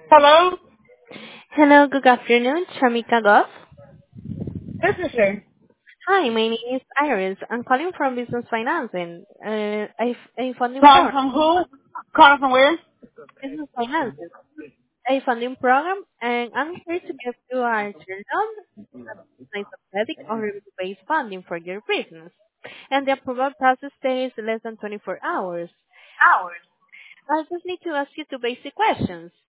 Hello? Hello, good afternoon, Shamika Goff. This is her. Hi, my name is Iris. I'm calling from Business Financing, a funding Calling program. from who? Calling from where? Business Financing, a funding program, and I'm here to give you a turn-on besides of credit or review-based funding for your business. And the approval process takes less than 24 hours. Hours. I just need to ask you two basic questions.